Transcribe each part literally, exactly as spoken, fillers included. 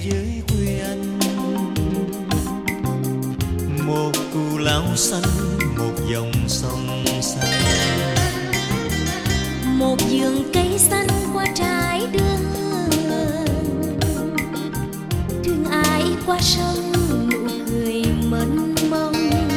với quê anh. Một cù lao xanh, một dòng sông xanh, một vườn cây xanh qua trái đường. Thương ai qua sông, nụ cười mênh mông.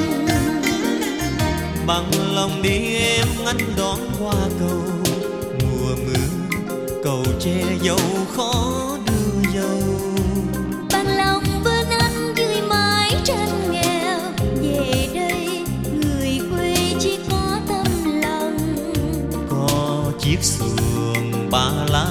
Bằng lòng đi em ngăn đón qua cầu. Mùa mưa cầu che dâu khó đưa dâu. Bằng lòng bên anh dưới mái tranh nghèo. Về đây người quê chỉ có tâm lòng. Có chiếc xuồng ba lá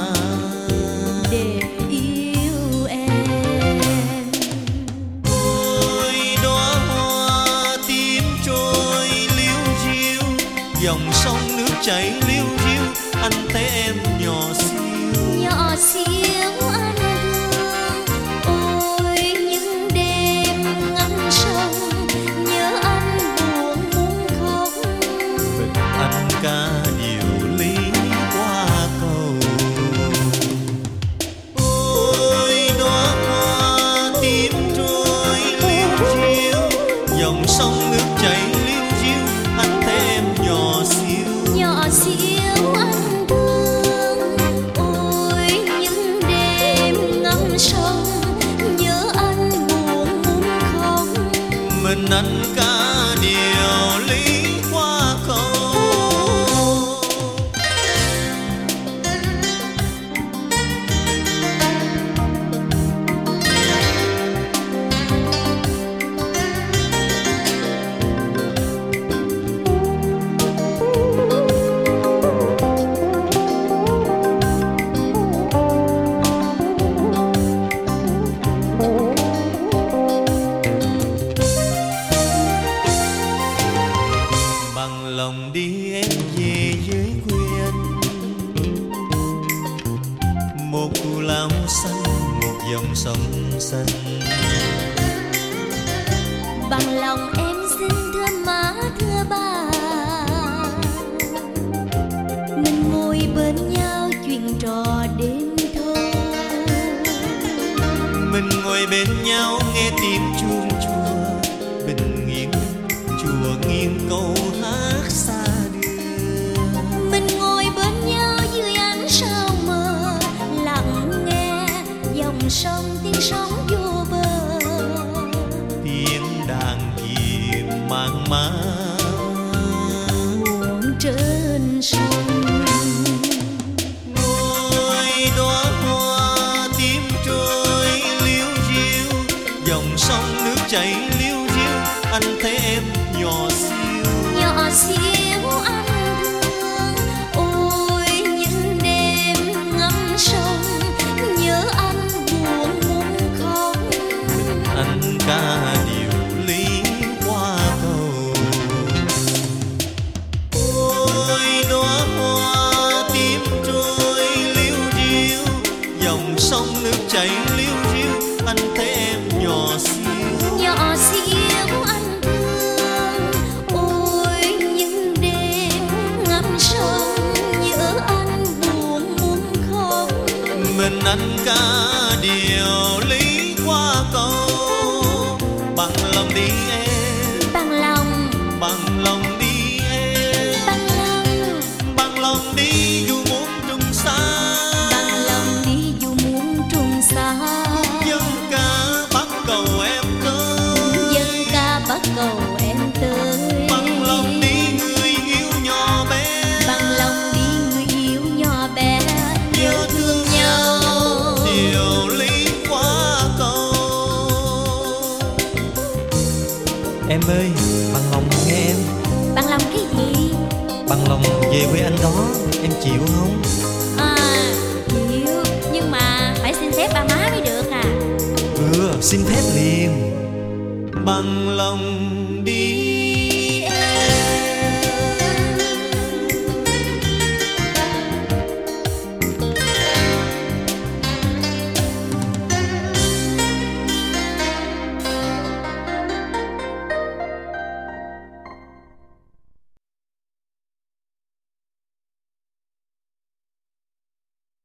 để yêu em. Ôi đóa hoa tím trôi liêu diêu, dòng sông nước chảy liêu diêu. Anh thấy em nhỏ xíu, Nhỏ xíu anh thương. Ôi những đêm ngắm sông, nhớ anh buồn muốn khóc. mình anh ca điều lý qua cầu. Ôi đóa hoa tím trôi liêu diêu, dòng sông nước chảy liêu diêu. Anh thấy em nhỏ xíu, Nhỏ xíu anh thương. Ôi những đêm ngắm sông, nhớ anh buồn muốn khóc. mình anh ca điều lý qua cầu. Bằng lòng đi em về với quê anh. Một cù lao xanh, một dòng sông xanh. Bằng lòng em xin thưa má thưa bà. Mình ngồi bên nhau chuyện trò đêm thâu. Mình ngồi bên nhau nghe tiếng chuông chùa bình yên, chùa nghiêng câu hát xa đưa. Mình ngồi bên nhau dưới ánh sao mờ, lặng nghe dòng sông tiếng sóng vô bờ. Tiếng đàn chìm mang mát Buồn trên sông. Ôi đóa hoa tím trôi liêu diêu, dòng sông nước chảy liêu diêu. Anh thấy em nhỏ xíu, Nhỏ xíu anh thương. Ôi những đêm ngắm sông, nhớ anh buồn muốn khóc. anh ca điều lý qua cầu. Ôi đóa hoa tím trôi liêu diêu, dòng sông nước chảy liêu diêu. Anh thấy em nhỏ xíu, Nhỏ xíu anh thương. Ôi những đêm ngắm sông, nhớ anh buồn muốn khóc. mình anh ca điều lý qua cầu. Bằng lòng đi em, Bằng lòng, bằng lòng đi em, bằng lòng, bằng lòng đi dù muốn trùng xa. bằng lòng đi dù muốn trùng xa. Dân ca bắt cầu em tới, Dân ca bắt cầu em tới. bằng lòng đi người yêu nhỏ bé, Bằng lòng đi người yêu nhỏ bé. yêu thương nhau điều lý qua cầu. Em ơi, bằng lòng nghe em. Bằng lòng cái gì? Bằng lòng về quê anh đó, em chịu không? À, chịu. Nhưng mà phải xin phép ba má mới được à. Ừ, xin phép liền. Bằng lòng đi